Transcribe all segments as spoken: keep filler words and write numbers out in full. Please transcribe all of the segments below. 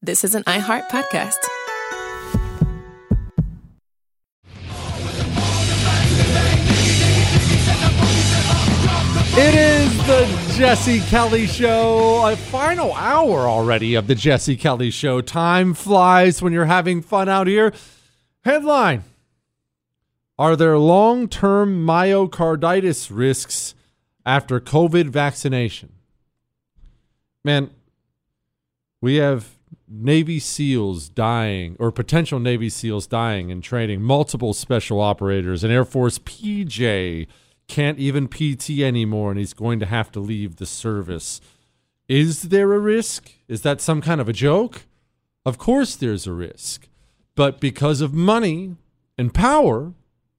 This is an iHeart podcast. It is the Jesse Kelly Show, a final hour already of the Jesse Kelly Show. Time flies when you're having fun out here. Headline: are there long-term myocarditis risks after COVID vaccination? Man, we have Navy SEALs dying, or potential Navy SEALs dying in training, multiple special operators, an Air Force P J can't even P T anymore, and he's going to have to leave the service. Is there a risk? Is that some kind of a joke? Of course there's a risk. But because of money and power,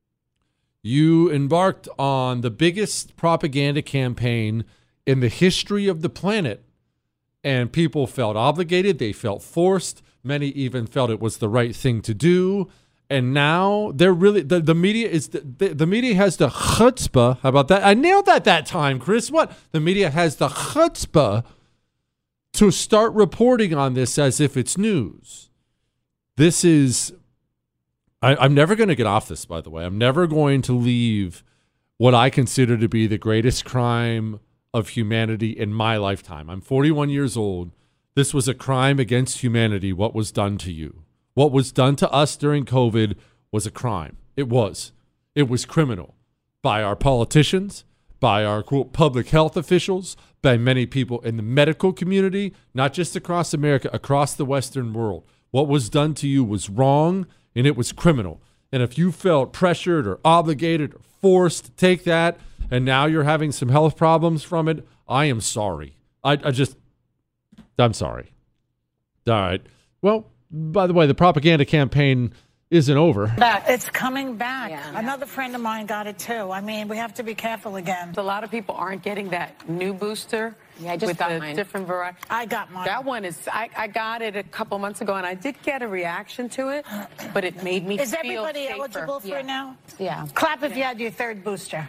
you embarked on the biggest propaganda campaign in the history of the planet, and people felt obligated. They felt forced. Many even felt it was the right thing to do. And now they're really, the, the media is, the, the, the media has the chutzpah. How about that? I nailed that that time, Chris. What? The media has the chutzpah to start reporting on this as if it's news. This is, I, I'm never going to get off this, by the way. I'm never going to leave what I consider to be the greatest crime of humanity in my lifetime. I'm forty-one years old. This was a crime against humanity, what was done to you. What was done to us during COVID was a crime. It was. It was criminal by our politicians, by our, quote, public health officials, by many people in the medical community, not just across America, across the Western world. What was done to you was wrong, and it was criminal. And if you felt pressured or obligated or forced to take that, and now you're having some health problems from it, I am sorry. I, I just, I'm sorry. All right. Well, by the way, the propaganda campaign isn't over. Back. It's coming back. Yeah. Another friend of mine got it too. I mean, we have to be careful again. A lot of people aren't getting that new booster. Yeah, I just with got the mine. Different variety. I got mine. That one is. I, I got it a couple months ago, and I did get a reaction to it, but it made me is feel everybody safer. eligible for yeah. it now? Yeah. Clap if yeah. you had your third booster.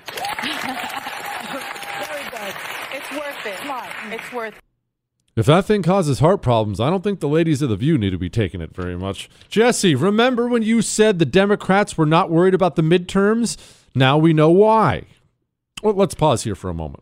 Very good. It's worth it. Smart. It's worth it. If that thing causes heart problems, I don't think the ladies of The View need to be taking it very much. Jesse, remember when you said the Democrats were not worried about the midterms? Now we know why. Well, let's pause here for a moment.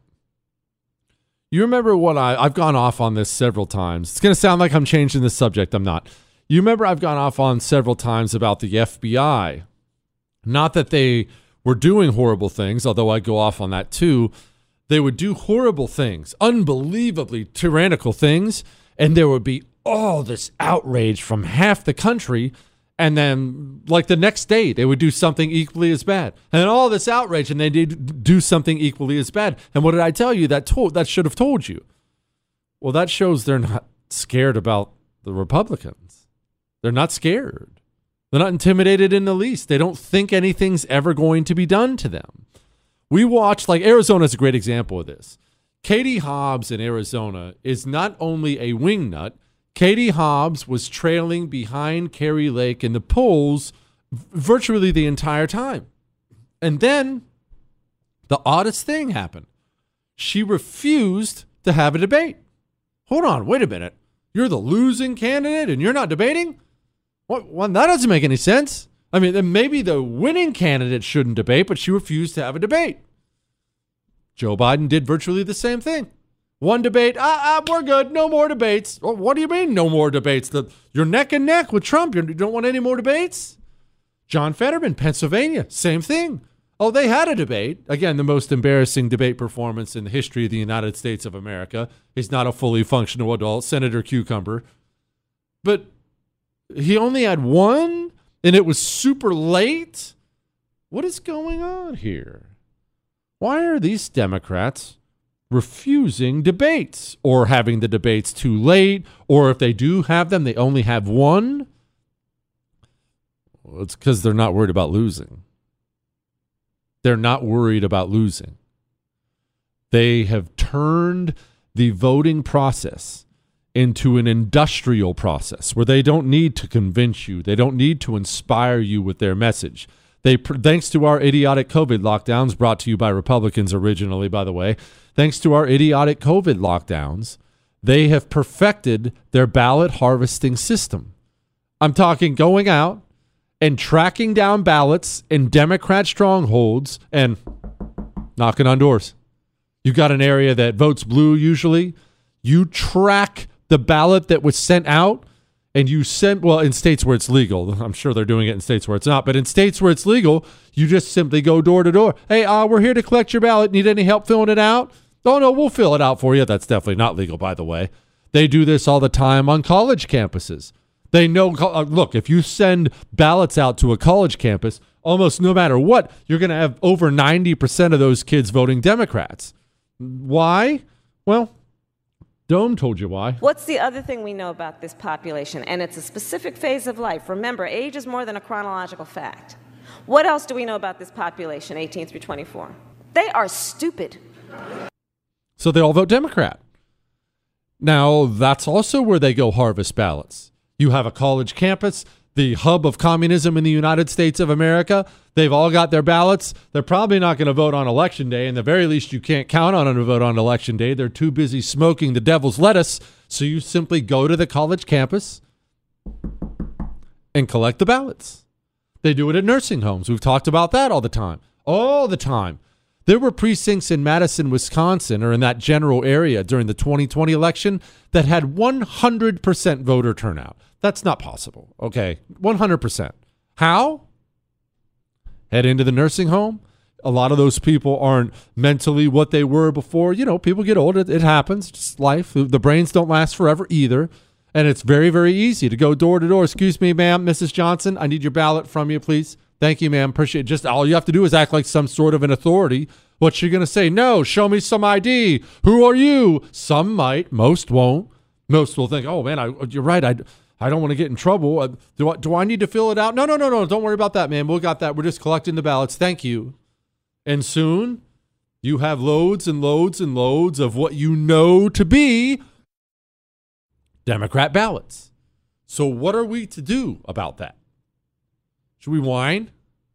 You remember what I, I've gone off on this several times. It's going to sound like I'm changing the subject. I'm not. You remember I've gone off on several times about the F B I. Not that they were doing horrible things, although I go off on that too. They would do horrible things, unbelievably tyrannical things, and there would be all this outrage from half the country, and then, like the next day, they would do something equally as bad. And then all this outrage, and they did do something equally as bad. And what did I tell you? That told that should have told you. Well, that shows they're not scared about the Republicans. They're not scared. They're not intimidated in the least. They don't think anything's ever going to be done to them. We watched, like Arizona is a great example of this. Katie Hobbs in Arizona is not only a wingnut, Katie Hobbs was trailing behind Kari Lake in the polls virtually the entire time. And then the oddest thing happened. She refused to have a debate. Hold on, wait a minute. You're the losing candidate and you're not debating? What? Well, that doesn't make any sense. I mean, then maybe the winning candidate shouldn't debate, but she refused to have a debate. Joe Biden did virtually the same thing. One debate, ah, ah, we're good, no more debates. Well, what do you mean, no more debates? The, you're neck and neck with Trump. You don't want any more debates? John Fetterman, Pennsylvania, same thing. Oh, they had a debate. Again, the most embarrassing debate performance in the history of the United States of America. He's not a fully functional adult, Senator Cucumber. But he only had one? And it was super late? What is going on here? Why are these Democrats refusing debates or having the debates too late? Or if they do have them, they only have one? Well, it's because they're not worried about losing. They're not worried about losing. They have turned the voting process into an industrial process where they don't need to convince you. They don't need to inspire you with their message. They, thanks to our idiotic COVID lockdowns, brought to you by Republicans originally, by the way, thanks to our idiotic COVID lockdowns, They have perfected their ballot harvesting system. I'm talking going out and tracking down ballots in Democrat strongholds and knocking on doors. You got an area that votes blue usually. You track the ballot that was sent out and you send, well, in states where it's legal. I'm sure they're doing it in states where it's not. But in states where it's legal, you just simply go door to door. Hey, uh, we're here to collect your ballot. Need any help filling it out? Oh, no, we'll fill it out for you. That's definitely not legal, by the way. They do this all the time on college campuses. They know, uh, look, if you send ballots out to a college campus, almost no matter what, you're going to have over ninety percent of those kids voting Democrats. Why? Well, Dome told you why. What's the other thing we know about this population? And it's a specific phase of life. Remember, age is more than a chronological fact. What else do we know about this population, eighteen through twenty-four? They are stupid. So they all vote Democrat. Now, that's also where they go harvest ballots. You have a college campus, the hub of communism in the United States of America. They've all got their ballots. They're probably not going to vote on Election Day. And the very least, you can't count on them to vote on Election Day. They're too busy smoking the devil's lettuce. So you simply go to the college campus and collect the ballots. They do it at nursing homes. We've talked about that all the time. All the time. There were precincts in Madison, Wisconsin, or in that general area during the twenty twenty election that had one hundred percent voter turnout. That's not possible. Okay, one hundred percent. How? Head into the nursing home. A lot of those people aren't mentally what they were before. You know, people get old. It, it happens. It's life. The brains don't last forever either. And it's very, very easy to go door to door. Excuse me, ma'am, Missus Johnson, I need your ballot from you, please. Thank you, ma'am. Appreciate it. Just all you have to do is act like some sort of an authority. What's she going to say? No, show me some I D. Who are you? Some might. Most won't. Most will think, oh, man, I, you're right. I, I don't want to get in trouble. Uh, do, I, do I need to fill it out? No, no, no, no. Don't worry about that, ma'am. We got that. We're just collecting the ballots. Thank you. And soon you have loads and loads and loads of what you know to be Democrat ballots. So what are we to do about that? Should we whine?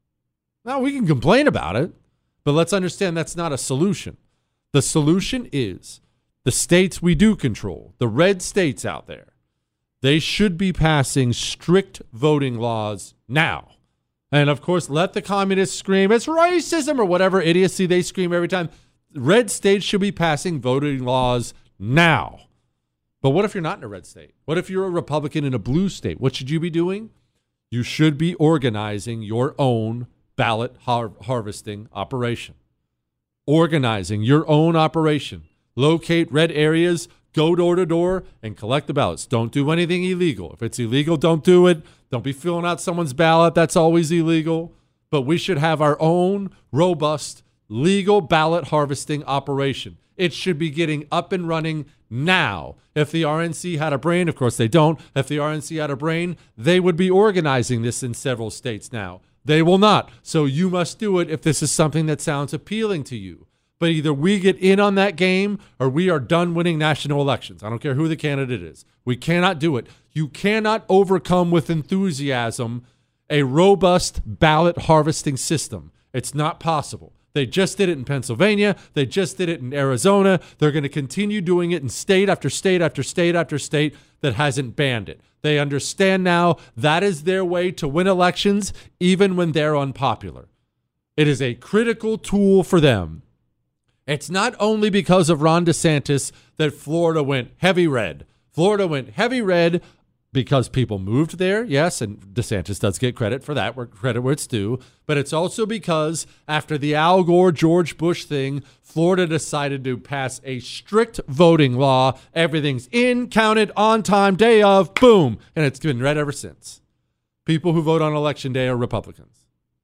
No, we can complain about it, but let's understand that's not a solution. The solution is the states we do control, the red states out there, they should be passing strict voting laws now. And of course, let the communists scream, it's racism or whatever idiocy they scream every time. Red states should be passing voting laws now. But what if you're not in a red state? What if you're a Republican in a blue state? What should you be doing? You should be organizing your own ballot har- harvesting operation. Organizing your own operation. Locate red areas, go door to door, and collect the ballots. Don't do anything illegal. If it's illegal, don't do it. Don't be filling out someone's ballot. That's always illegal. But we should have our own robust, legal ballot harvesting operation. It should be getting up and running now. If the R N C had a brain, of course they don't. If the R N C had a brain, they would be organizing this in several states now. They will not. So you must do it if this is something that sounds appealing to you. But either we get in on that game or we are done winning national elections. I don't care who the candidate is. We cannot do it. You cannot overcome with enthusiasm a robust ballot harvesting system. It's not possible. They just did it in Pennsylvania. They just did it in Arizona. They're going to continue doing it in state after state after state after state that hasn't banned it. They understand now that is their way to win elections, even when they're unpopular. It is a critical tool for them. It's not only because of Ron DeSantis that Florida went heavy red. Florida went heavy red because people moved there, yes, and DeSantis does get credit for that, where credit where it's due. But it's also because after the Al Gore, George Bush thing, Florida decided to pass a strict voting law. Everything's in, counted, on time, day of, boom. And it's been red ever since. People who vote on Election Day are Republicans.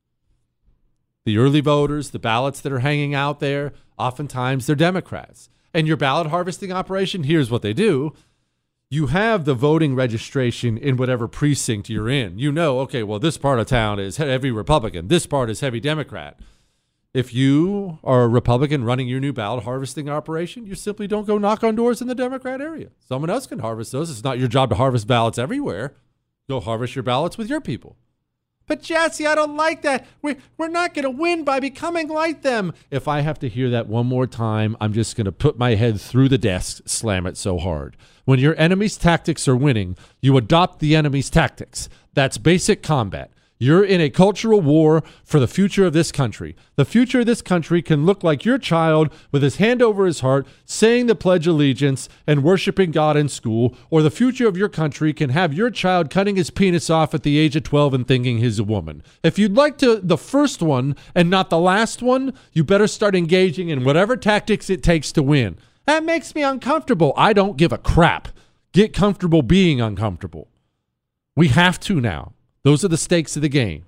The early voters, the ballots that are hanging out there, oftentimes they're Democrats. And your ballot harvesting operation, here's what they do. You have the voting registration in whatever precinct you're in. You know, okay, well, this part of town is heavy Republican. This part is heavy Democrat. If you are a Republican running your new ballot harvesting operation, you simply don't go knock on doors in the Democrat area. Someone else can harvest those. It's not your job to harvest ballots everywhere. Go harvest your ballots with your people. But Jesse, I don't like that. We, we're not going to win by becoming like them. If I have to hear that one more time, I'm just going to put my head through the desk, slam it so hard. When your enemy's tactics are winning, you adopt the enemy's tactics. That's basic combat. You're in a cultural war for the future of this country. The future of this country can look like your child with his hand over his heart, saying the Pledge of Allegiance and worshiping God in school, or the future of your country can have your child cutting his penis off at the age of twelve and thinking he's a woman. If you'd like to the first one and not the last one, you better start engaging in whatever tactics it takes to win. That makes me uncomfortable. I don't give a crap. Get comfortable being uncomfortable. We have to now. Those are the stakes of the game.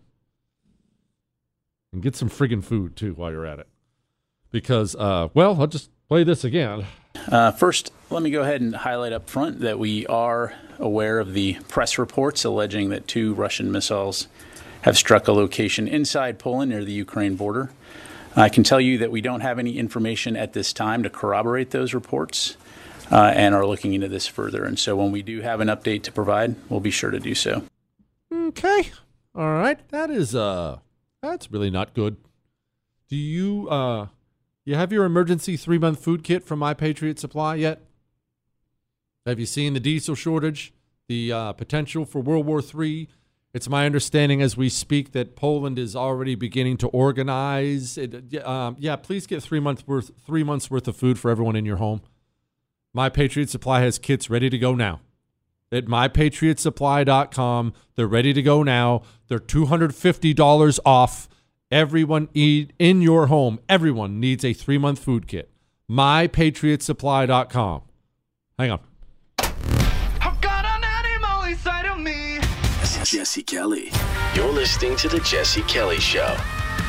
And get some friggin' food, too, while you're at it. Because, uh, well, I'll just play this again. Uh, first, let me go ahead and highlight up front that we are aware of the press reports alleging that two Russian missiles have struck a location inside Poland near the Ukraine border. I can tell you that we don't have any information at this time to corroborate those reports uh, and are looking into this further. And so when we do have an update to provide, we'll be sure to do so. Okay. All right. That is, uh, that's really not good. Do you, uh, you have your emergency three-month food kit from My Patriot Supply yet? Have you seen the diesel shortage, the uh, potential for World War Three? It's my understanding as we speak that Poland is already beginning to organize. It, uh, yeah, please get three months worth, three months worth of food for everyone in your home. My Patriot Supply has kits ready to go now. At my patriot supply dot com. They're ready to go now. They're two hundred fifty dollars off. Everyone eat in your home. Everyone needs a three-month food kit. my patriot supply dot com. Hang on. I've got an animal inside of me. This is Jesse Kelly. You're listening to The Jesse Kelly Show.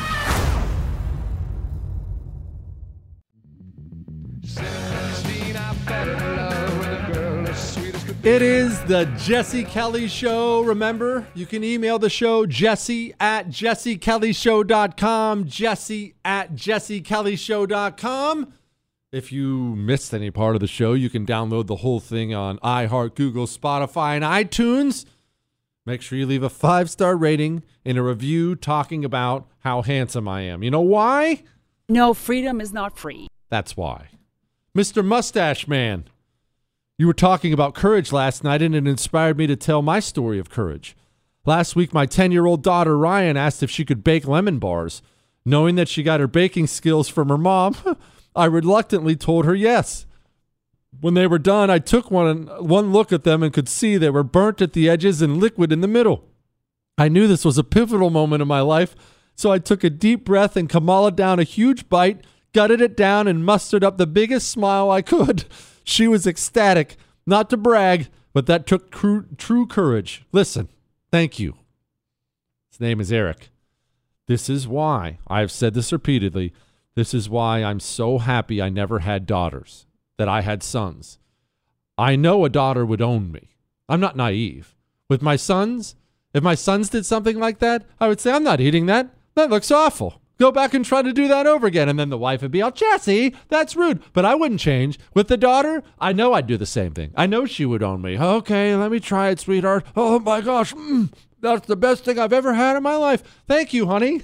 It is the Jesse Kelly Show. Remember, you can email the show, jesse at jesse kelly show dot com, jesse at jesse kelly show dot com. If you missed any part of the show, you can download the whole thing on iHeart, Google, Spotify, and iTunes. Make sure you leave a five-star rating and a review talking about how handsome I am. You know why? No, freedom is not free. That's why. Mister Mustache Man. You were talking about courage last night, and it inspired me to tell my story of courage. Last week, my ten-year-old daughter, Ryan, asked if she could bake lemon bars. Knowing that she got her baking skills from her mom, I reluctantly told her yes. When they were done, I took one, one look at them and could see they were burnt at the edges and liquid in the middle. I knew this was a pivotal moment in my life, so I took a deep breath and Kamala down a huge bite, gutted it down, and mustered up the biggest smile I could. She was ecstatic, not to brag, but that took true, true courage. Listen, thank you. His name is Eric. This is why, I've said this repeatedly, this is why I'm so happy I never had daughters, that I had sons. I know a daughter would own me. I'm not naive. With my sons, if my sons did something like that, I would say, I'm not eating that. That looks awful. Go back and try to do that over again. And then the wife would be all, Jesse, that's rude. But I wouldn't change. With the daughter, I know I'd do the same thing. I know she would own me. Okay, let me try it, sweetheart. Oh, my gosh. Mm, that's the best thing I've ever had in my life. Thank you, honey.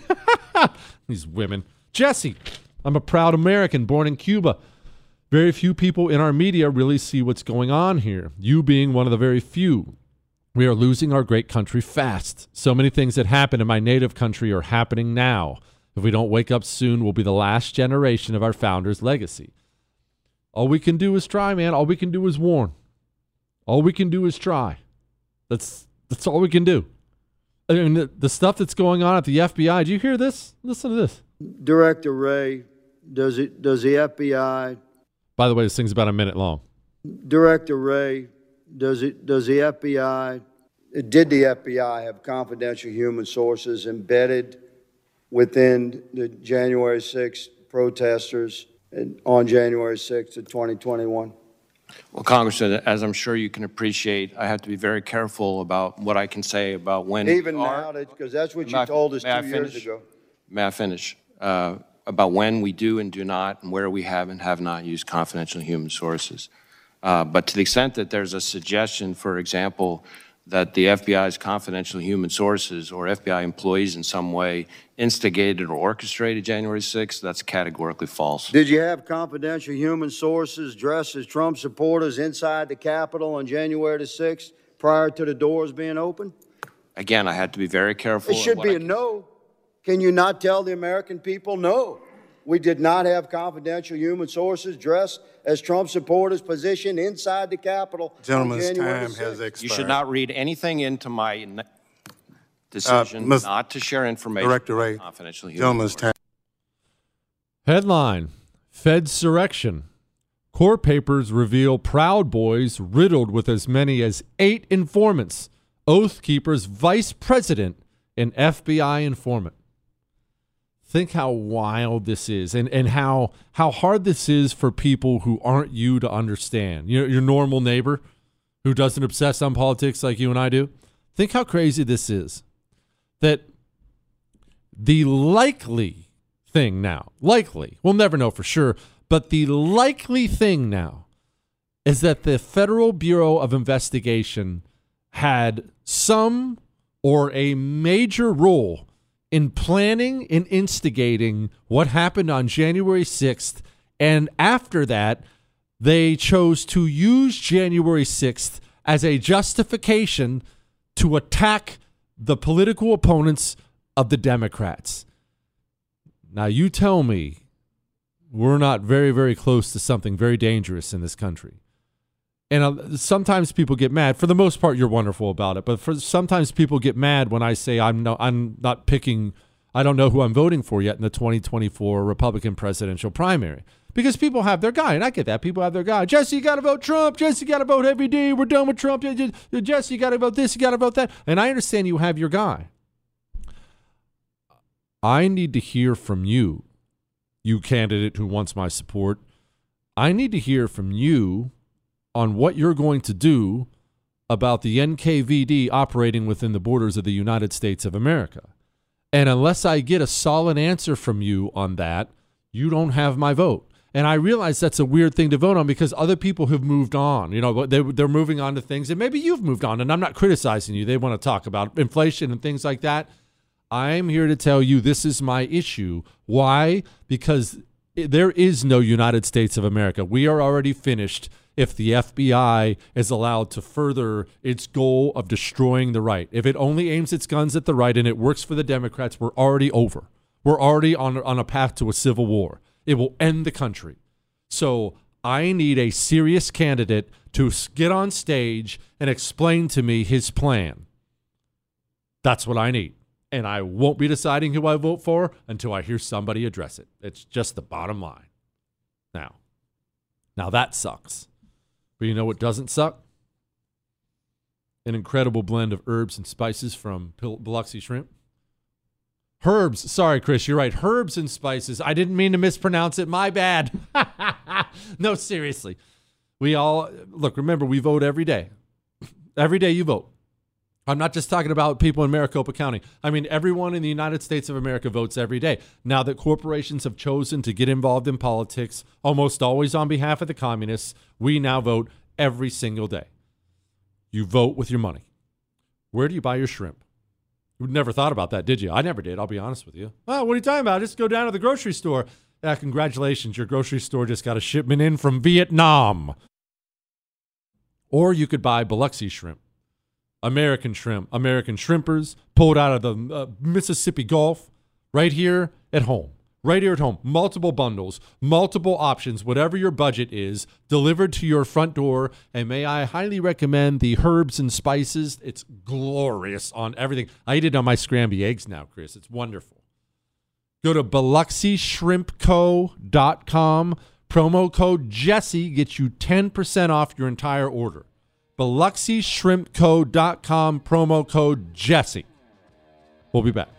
These women. Jesse, I'm a proud American born in Cuba. Very few people in our media really see what's going on here. You being one of the very few. We are losing our great country fast. So many things that happened in my native country are happening now. If we don't wake up soon, we'll be the last generation of our founders' legacy. All we can do is try, man. All we can do is warn. All we can do is try. That's that's all we can do. I mean, the, the stuff that's going on at the F B I, do you hear this? Listen to this. Director Wray, does it does the F B I... By the way, this thing's about a minute long. Director Wray, does it does the F B I... Did the F B I have confidential human sources embedded within the January sixth protesters on January sixth of twenty twenty-one? Well, Congressman, as I'm sure you can appreciate, I have to be very careful about what I can say about when. Even now, because that's what you told us two years ago. May I finish? Uh, about when we do and do not, and where we have and have not used confidential human sources. Uh, but to the extent that there's a suggestion, for example, that the F B I's confidential human sources or F B I employees in some way instigated or orchestrated January sixth, that's categorically false. Did you have confidential human sources dressed as Trump supporters inside the Capitol on January the sixth prior to the doors being open? Again, I had to be very careful. It should be a no. Can you not tell the American people no? We did not have confidential human sources dressed as Trump supporters positioned inside the Capitol. Gentleman's time has expired. You should not read anything into my n- decision uh, not to share information Director Ray, confidential human gentleman's time. Headline: Fedsurrection. Court papers reveal Proud Boys riddled with as many as eight informants. Oath Keeper's vice president, an F B I informant. Think how wild this is, and, and how how hard this is for people who aren't you to understand. You know, your normal neighbor who doesn't obsess on politics like you and I do. Think how crazy this is. That the likely thing now, likely, we'll never know for sure, but the likely thing now is that the Federal Bureau of Investigation had some or a major role in planning and instigating what happened on January sixth, and after that, they chose to use January sixth as a justification to attack the political opponents of the Democrats. Now, you tell me we're not very, very close to something very dangerous in this country. And uh, sometimes people get mad. For the most part, you're wonderful about it. But for sometimes people get mad when I say I'm no, I'm not picking. I don't know who I'm voting for yet in the twenty twenty-four Republican presidential primary, because people have their guy, and I get that. People have their guy. Jesse, you got to vote Trump. Jesse, you got to vote every day. We're done with Trump. Jesse, you got to vote this. You got to vote that. And I understand you have your guy. I need to hear from you, you candidate who wants my support. I need to hear from you on what you're going to do about the N K V D operating within the borders of the United States of America. And unless I get a solid answer from you on that, you don't have my vote. And I realize that's a weird thing to vote on because other people have moved on. You know, they, they're moving on to things, and maybe you've moved on, and I'm not criticizing you. They want to talk about inflation and things like that. I'm here to tell you this is my issue. Why? Because there is no United States of America. We are already finished if the F B I is allowed to further its goal of destroying the right. If it only aims its guns at the right and it works for the Democrats, we're already over. We're already on, on a path to a civil war. It will end the country. So I need a serious candidate to get on stage and explain to me his plan. That's what I need. And I won't be deciding who I vote for until I hear somebody address it. It's just the bottom line. Now, now that sucks. But you know what doesn't suck? An incredible blend of herbs and spices from Biloxi Shrimp. Herbs. Sorry, Chris, you're right. Herbs and spices. I didn't mean to mispronounce it. My bad. No, seriously. We all, look, remember, we vote every day. Every day you vote. I'm not just talking about people in Maricopa County. I mean, everyone in the United States of America votes every day. Now that corporations have chosen to get involved in politics, almost always on behalf of the communists, we now vote every single day. You vote with your money. Where do you buy your shrimp? You never thought about that, did you? I never did, I'll be honest with you. Oh, what are you talking about? Just go down to the grocery store. Yeah, congratulations, your grocery store just got a shipment in from Vietnam. Or you could buy Biloxi Shrimp. American shrimp, American shrimpers, pulled out of the uh, Mississippi Gulf, right here at home. Right here at home. Multiple bundles, multiple options, whatever your budget is, delivered to your front door. And may I highly recommend the herbs and spices. It's glorious on everything. I eat it on my scrambled eggs now, Chris. It's wonderful. Go to Biloxi Shrimp Co dot com. Promo code Jesse gets you ten percent off your entire order. Biloxi Shrimp Co dot com, promo code Jesse. We'll be back.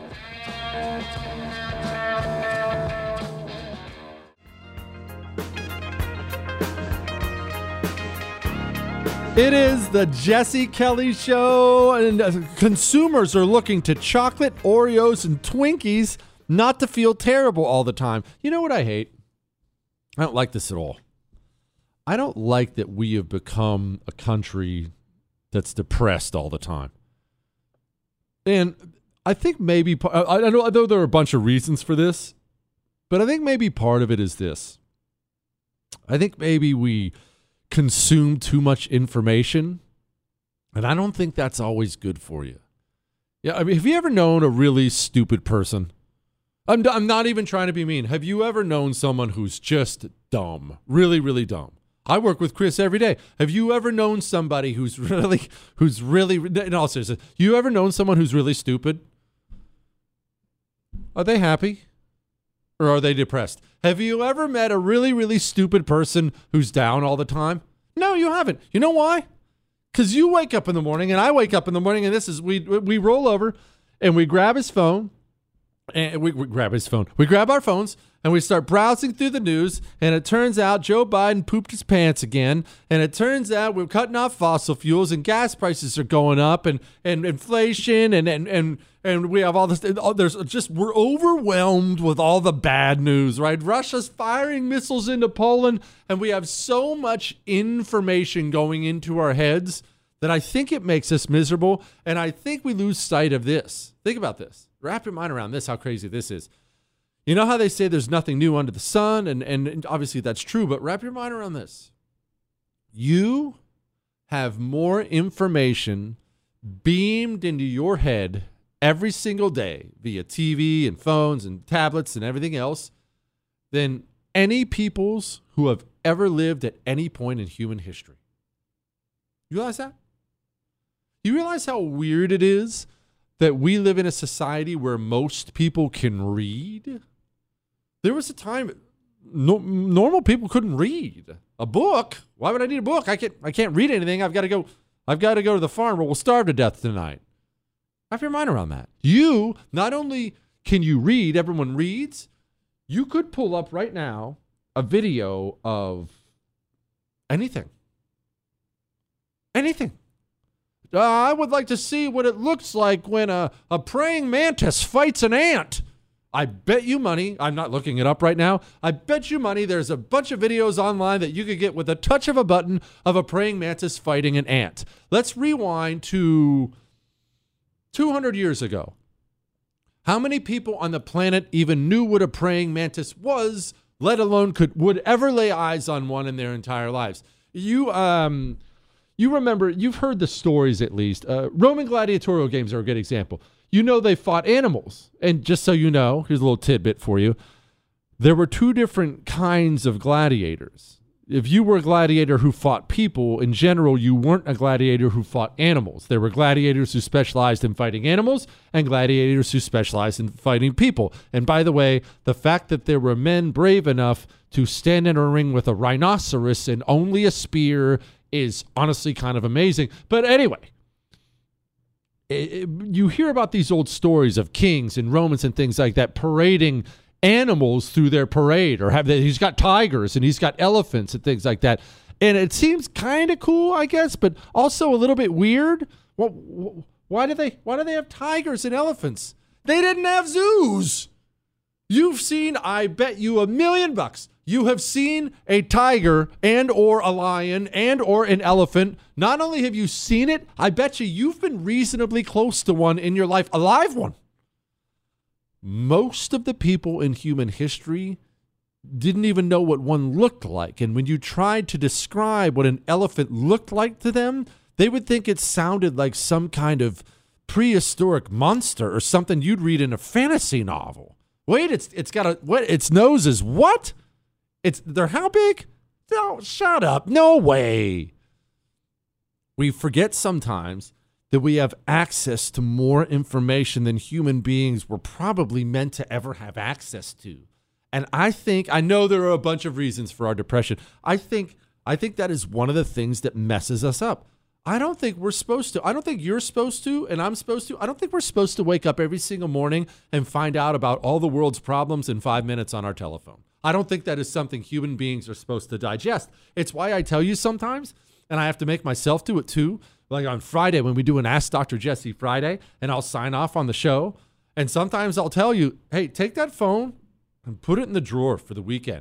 It is the Jesse Kelly Show, and uh, consumers are looking to chocolate, Oreos, and Twinkies not to feel terrible all the time. You know what I hate? I don't like this at all. I don't like that we have become a country that's depressed all the time. And I think maybe, I know, I know there are a bunch of reasons for this, but I think maybe part of it is this. I think maybe we consume too much information, and I don't think that's always good for you. Yeah, I mean, have you ever known a really stupid person? I'm, I'm not even trying to be mean. Have you ever known someone who's just dumb? Really, really dumb? I work with Chris every day. Have you ever known somebody who's really, who's really, in all seriousness, you ever known someone who's really stupid? Are they happy? Or are they depressed? Have you ever met a really, really stupid person who's down all the time? No, you haven't. You know why? Because you wake up in the morning, and I wake up in the morning, and this is, we we roll over, and we grab his phone, and we, we grab his phone. We grab our phones, and we start browsing through the news, and it turns out Joe Biden pooped his pants again, and it turns out we're cutting off fossil fuels, and gas prices are going up, and, and inflation, and, and, and, and we have all this, there's just, we're overwhelmed with all the bad news, right? Russia's firing missiles into Poland, and we have so much information going into our heads that I think it makes us miserable, and I think we lose sight of this. Think about this. Wrap your mind around this, how crazy this is. You know how they say there's nothing new under the sun, and, and, and obviously that's true, but wrap your mind around this. You have more information beamed into your head every single day via T V and phones and tablets and everything else than any peoples who have ever lived at any point in human history. You realize that? You realize how weird it is that we live in a society where most people can read? There was a time no, normal people couldn't read a book. Why would I need a book? I can't. I can't read anything. I've got to go. I've got to go to the farm, or we'll starve to death tonight. Wrap your mind around that. You not only can you read, everyone reads. You could pull up right now a video of anything. Anything. Uh, I would like to see what it looks like when a, a praying mantis fights an ant. I bet you money, I'm not looking it up right now, I bet you money there's a bunch of videos online that you could get with a touch of a button of a praying mantis fighting an ant. Let's rewind to two hundred years ago. How many people on the planet even knew what a praying mantis was, let alone could would ever lay eyes on one in their entire lives? You um, you remember, you've heard the stories at least. Uh, Roman gladiatorial games are a good example. You know they fought animals. And just so you know, here's a little tidbit for you. There were two different kinds of gladiators. If you were a gladiator who fought people, in general, you weren't a gladiator who fought animals. There were gladiators who specialized in fighting animals and gladiators who specialized in fighting people. And by the way, the fact that there were men brave enough to stand in a ring with a rhinoceros and only a spear is honestly kind of amazing. But anyway, it, it, you hear about these old stories of kings and Romans and things like that parading animals through their parade, or have they, he's got tigers and he's got elephants and things like that. And it seems kind of cool, I guess, but also a little bit weird. Well, why do they why do they have tigers and elephants? They didn't have zoos. You've seen, I bet you a million bucks, you have seen a tiger and or a lion and or an elephant. Not only have you seen it, I bet you you've been reasonably close to one in your life, a live one. Most of the people in human history didn't even know what one looked like. And when you tried to describe what an elephant looked like to them, they would think it sounded like some kind of prehistoric monster or something you'd read in a fantasy novel. Wait, it's it's got a what? Its nose is what? It's they're how big? No, shut up. No way. We forget sometimes that we have access to more information than human beings were probably meant to ever have access to. And I think, I know there are a bunch of reasons for our depression. I think, I think that is one of the things that messes us up. I don't think we're supposed to. I don't think you're supposed to, and I'm supposed to. I don't think we're supposed to wake up every single morning and find out about all the world's problems in five minutes on our telephone. I don't think that is something human beings are supposed to digest. It's why I tell you sometimes, and I have to make myself do it too, like on Friday when we do an Ask Doctor Jesse Friday, and I'll sign off on the show, and sometimes I'll tell you, hey, take that phone and put it in the drawer for the weekend.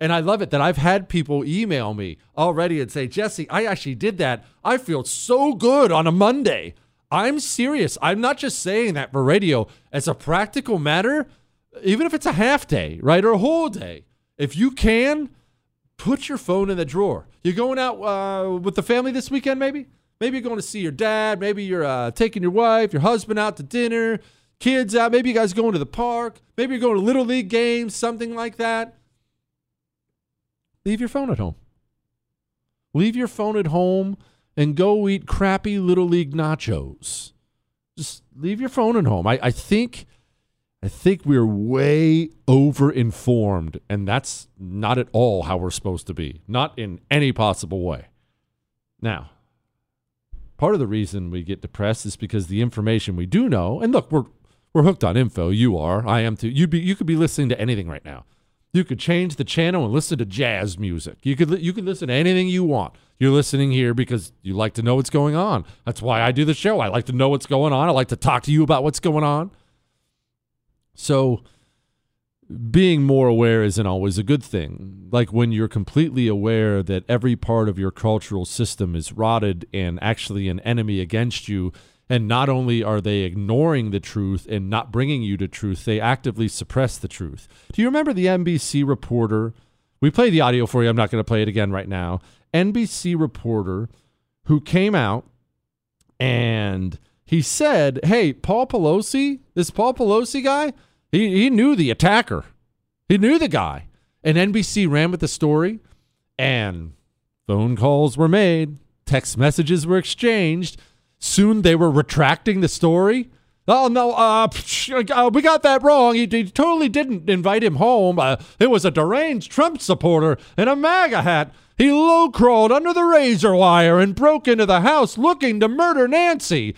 And I love it that I've had people email me already and say, Jesse, I actually did that. I feel so good on a Monday. I'm serious. I'm not just saying that for radio. As a practical matter, even if it's a half day, right, or a whole day, if you can, put your phone in the drawer. You're going out uh, with the family this weekend, maybe? Maybe you're going to see your dad. Maybe you're uh, taking your wife, your husband out to dinner, kids out. Maybe you guys are going to the park. Maybe you're going to Little League games, something like that. Leave your phone at home. Leave your phone at home and go eat crappy Little League nachos. Just leave your phone at home. I, I think I think we're way over-informed, and that's not at all how we're supposed to be. Not in any possible way. Now, part of the reason we get depressed is because the information we do know, and look, we're we're hooked on info. You are. I am too. You'd be, you could be listening to anything right now. You could change the channel and listen to jazz music. You could you could listen to anything you want. You're listening here because you like to know what's going on. That's why I do the show. I like to know what's going on. I like to talk to you about what's going on. So being more aware isn't always a good thing. Like when you're completely aware that every part of your cultural system is rotted and actually an enemy against you, and not only are they ignoring the truth and not bringing you to truth, they actively suppress the truth. Do you remember the N B C reporter? We played the audio for you. I'm not going to play it again right now. N B C reporter who came out and he said, hey, Paul Pelosi, this Paul Pelosi guy, he, he knew the attacker. He knew the guy. And N B C ran with the story, and phone calls were made. Text messages were exchanged. Soon they were retracting the story. Oh, no, uh, uh, we got that wrong. He, he totally didn't invite him home. Uh, it was a deranged Trump supporter in a MAGA hat. He low-crawled under the razor wire and broke into the house looking to murder Nancy.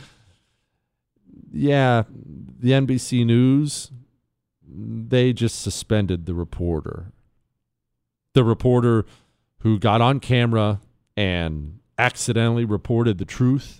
Yeah, the N B C News, they just suspended the reporter. The reporter who got on camera and accidentally reported the truth.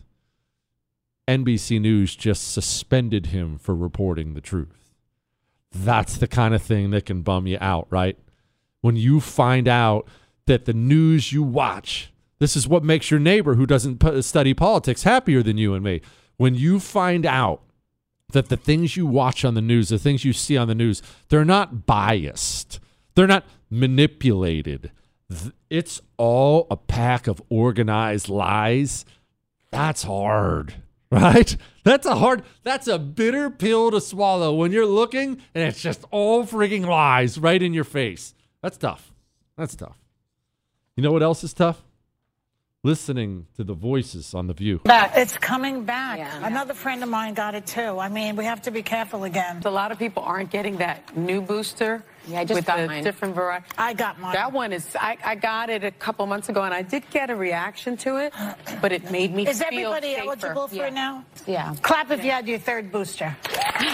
N B C News just suspended him for reporting the truth. That's the kind of thing that can bum you out, right? When you find out that the news you watch, this is what makes your neighbor who doesn't study politics happier than you and me. When you find out that the things you watch on the news, the things you see on the news, they're not biased. They're not manipulated. It's all a pack of organized lies. That's hard. Right? That's a hard, that's a bitter pill to swallow when you're looking and it's just all freaking lies right in your face. That's tough. That's tough. You know what else is tough? Listening to the voices on The View. Back. It's coming back. Yeah. Another friend of mine got it too. I mean, we have to be careful again. A lot of people aren't getting that new booster. Yeah, I just with got the mine. different variety. I got mine. That one is, I, I got it a couple months ago, and I did get a reaction to it, but it made me Is feel everybody safer. eligible for Yeah. it now? Yeah. Clap if you had your third booster. Very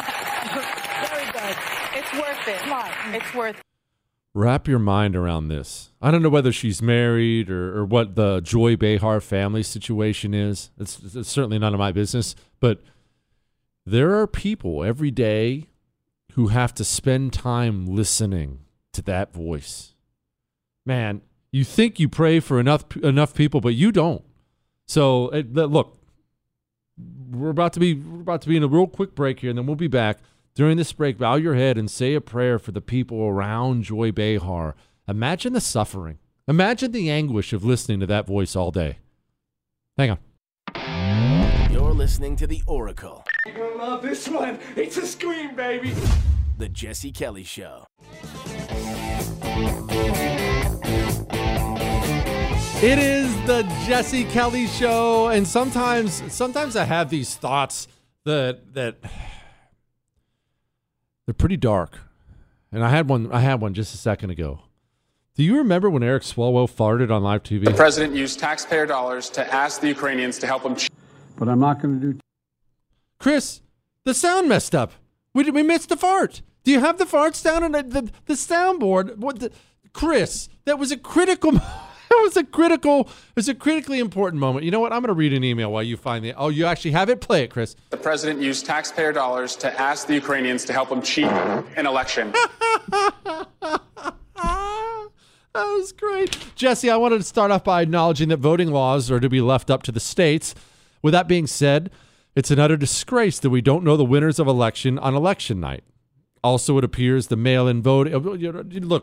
good. It's worth it. Smart. It's worth it. Wrap your mind around this. I don't know whether she's married or, or what the Joy Behar family situation is. It's, it's certainly none of my business. But there are people every day who have to spend time listening to that voice. Man, you think you pray for enough enough people, but you don't. So it, look, we're about to be we're about to be in a real quick break here, and then we'll be back. During this break, bow your head and say a prayer for the people around Joy Behar. Imagine the suffering. Imagine the anguish of listening to that voice all day. Hang on. You're listening to The Oracle. You're gonna love this one. It's a scream, baby. The Jesse Kelly Show. It is the Jesse Kelly Show, and sometimes sometimes I have these thoughts that that they're pretty dark. And I had one I had one just a second ago. Do you remember when Eric Swalwell farted on live T V? The president used taxpayer dollars to ask the Ukrainians to help him. But I'm not going to do. Chris, the sound messed up. We we missed the fart. Do you have the farts down on the the, the soundboard? What the, Chris, that was a critical That was a critical, it was a critically important moment. You know what? I'm going to read an email while you find the. Oh, you actually have it? Play it, Chris. The president used taxpayer dollars to ask the Ukrainians to help him cheat an election. That was great. Jesse, I wanted to start off by acknowledging that voting laws are to be left up to the states. With that being said, it's an utter disgrace that we don't know the winners of election on election night. Also, it appears the mail-in vote. Look,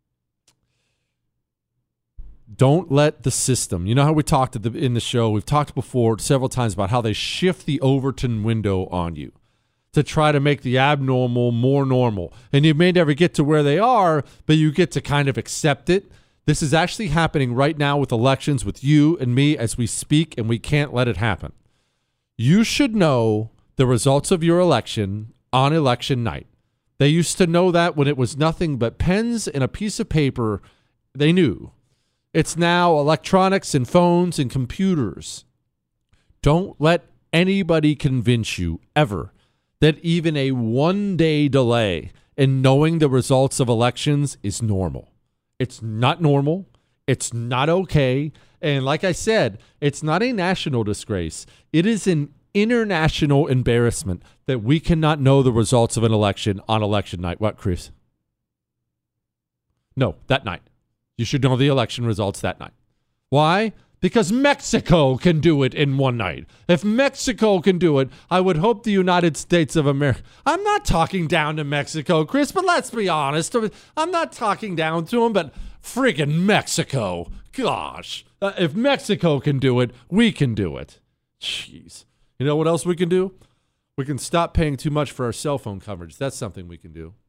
don't let the system. You know how we talked at the, in the show. We've talked before several times about how they shift the Overton window on you to try to make the abnormal more normal. And you may never get to where they are, but you get to kind of accept it. This is actually happening right now with elections, with you and me as we speak, and we can't let it happen. You should know the results of your election on election night. They used to know that when it was nothing but pens and a piece of paper. They knew. It's now electronics and phones and computers. Don't let anybody convince you ever that even a one-day delay in knowing the results of elections is normal. It's not normal. It's not okay. And like I said, it's not a national disgrace. It is an international embarrassment that we cannot know the results of an election on election night. What, Chris? No, that night. You should know the election results that night. Why? Because Mexico can do it in one night. If Mexico can do it, I would hope the United States of America. I'm not talking down to Mexico, Chris, but let's be honest. I'm not talking down to them, but friggin' Mexico. Gosh. Uh, if Mexico can do it, we can do it. Jeez. You know what else we can do? We can stop paying too much for our cell phone coverage. That's something we can do.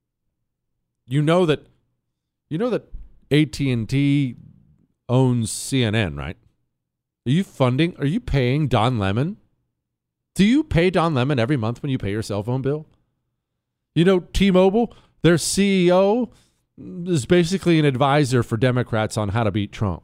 You know that, you know that A T and T owns C N N, right? Are you funding, are you paying Don Lemon? Do you pay Don Lemon every month when you pay your cell phone bill? You know, T-Mobile, their C E O is basically an advisor for Democrats on how to beat Trump.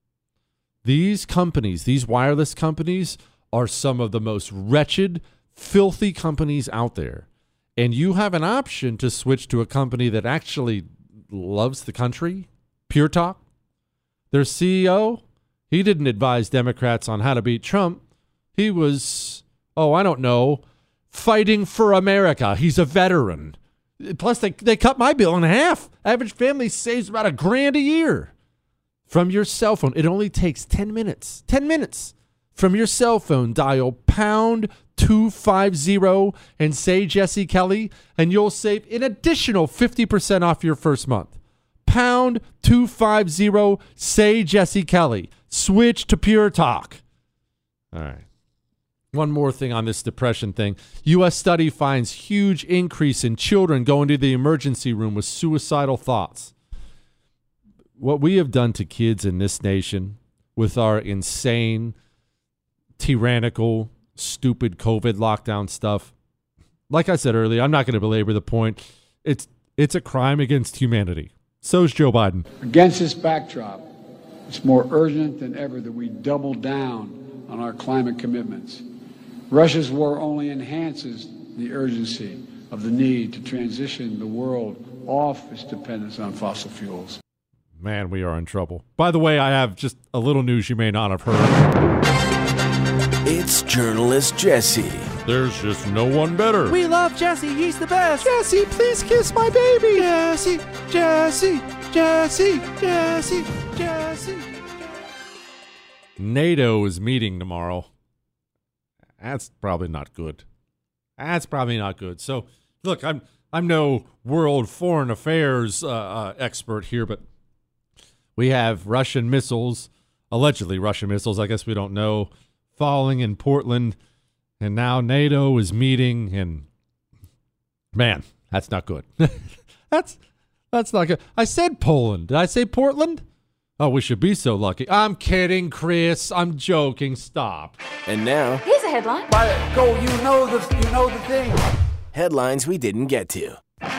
These companies, these wireless companies, are some of the most wretched, filthy companies out there. And you have an option to switch to a company that actually loves the country, Pure Talk. Their C E O, he didn't advise Democrats on how to beat Trump. He was, oh, I don't know, fighting for America. He's a veteran. Plus, they, they cut my bill in half. Average family saves about a grand a year from your cell phone. It only takes ten minutes. ten minutes. From your cell phone, dial pound two fifty and say Jesse Kelly, and you'll save an additional fifty percent off your first month. Pound two fifty, say Jesse Kelly. Switch to Pure Talk. All right. One more thing on this depression thing. U S study finds huge increase in children going to the emergency room with suicidal thoughts. What we have done to kids in this nation with our insane, tyrannical, stupid COVID lockdown stuff. Like I said earlier, I'm not going to belabor the point. It's it's a crime against humanity. So's Joe Biden. Against this backdrop, it's more urgent than ever that we double down on our climate commitments. Russia's war only enhances the urgency of the need to transition the world off its dependence on fossil fuels. Man, we are in trouble. By the way, I have just a little news you may not have heard. It's journalist Jesse. There's just no one better. We love Jesse. He's the best. Jesse, please kiss my baby. Jesse, Jesse, Jesse, Jesse, Jesse. NATO is meeting tomorrow. That's probably not good. That's probably not good. So, look, I'm I'm no world foreign affairs uh, uh, expert here, but we have Russian missiles, allegedly Russian missiles, I guess we don't know, falling in Portland, and now NATO is meeting, and man, that's not good. that's that's not good. I said Poland. Did I say Portland? Oh, we should be so lucky. I'm kidding, Chris. I'm joking. Stop. And now, here's a headline. By go, you know the you know the thing. Headlines we didn't get to.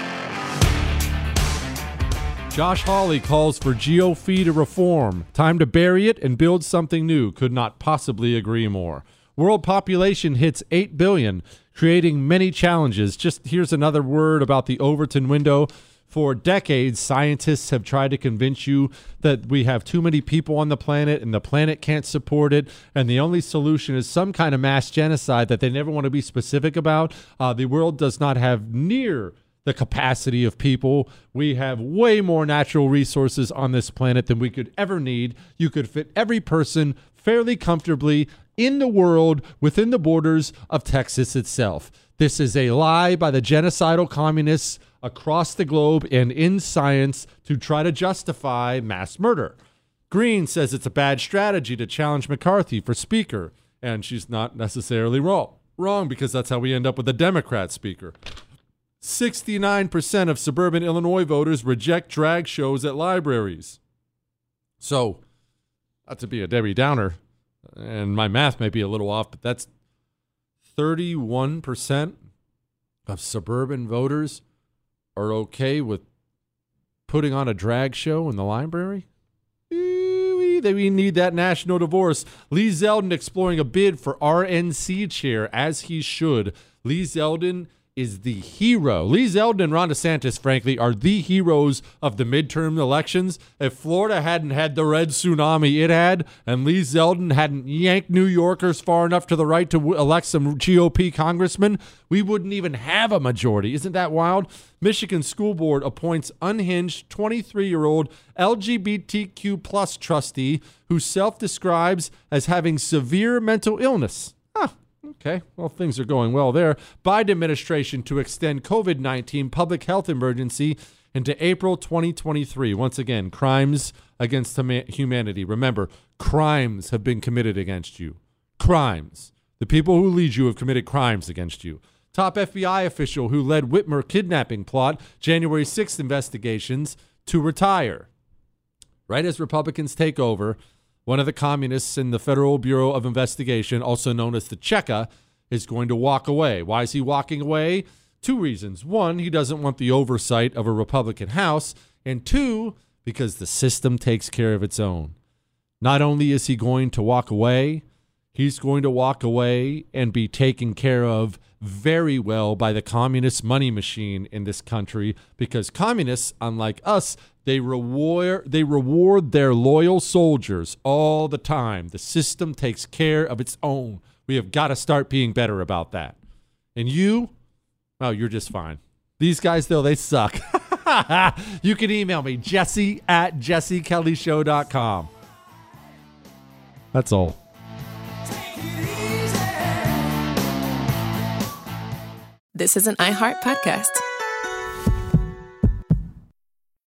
Josh Hawley calls for GeoFee to reform. Time to bury it and build something new. Could not possibly agree more. World population hits eight billion, creating many challenges. Just here's another word about the Overton window. For decades, scientists have tried to convince you that we have too many people on the planet and the planet can't support it, and the only solution is some kind of mass genocide that they never want to be specific about. Uh, the world does not have near the capacity of people. We have way more natural resources on this planet than we could ever need. You could fit every person fairly comfortably in the world within the borders of Texas itself. This is a lie by the genocidal communists across the globe and in science to try to justify mass murder. Green says it's a bad strategy to challenge McCarthy for speaker, and she's not necessarily wrong. Wrong because that's how we end up with a Democrat speaker. sixty-nine percent of suburban Illinois voters reject drag shows at libraries. So, not to be a Debbie Downer, and my math may be a little off, but that's thirty-one percent of suburban voters are okay with putting on a drag show in the library? We need that national divorce. Lee Zeldin exploring a bid for R N C chair, as he should. Lee Zeldin is the hero. Lee Zeldin and Ron DeSantis, frankly, are the heroes of the midterm elections. If Florida hadn't had the red tsunami it had, and Lee Zeldin hadn't yanked New Yorkers far enough to the right to w- elect some G O P congressmen, we wouldn't even have a majority. Isn't that wild? Michigan School Board appoints unhinged twenty-three-year-old L G B T Q plus trustee who self-describes as having severe mental illness. Huh. Okay, well, things are going well there. Biden administration to extend COVID nineteen public health emergency into April twenty twenty-three. Once again, crimes against huma- humanity. Remember, crimes have been committed against you. Crimes. The people who lead you have committed crimes against you. Top F B I official who led Whitmer kidnapping plot, January sixth investigations, to retire. Right as Republicans take over, one of the communists in the Federal Bureau of Investigation, also known as the Cheka, is going to walk away. Why is he walking away? Two reasons. One, he doesn't want the oversight of a Republican House. And two, because the system takes care of its own. Not only is he going to walk away, he's going to walk away and be taken care of very well by the communist money machine in this country, because communists, unlike us, they reward they reward their loyal soldiers all the time. The system takes care of its own. We have got to start being better about that. And you, oh, you're just fine. These guys, though, they suck. You can email me, Jesse at jesse kelly show dot com. That's all. This is an iHeart podcast.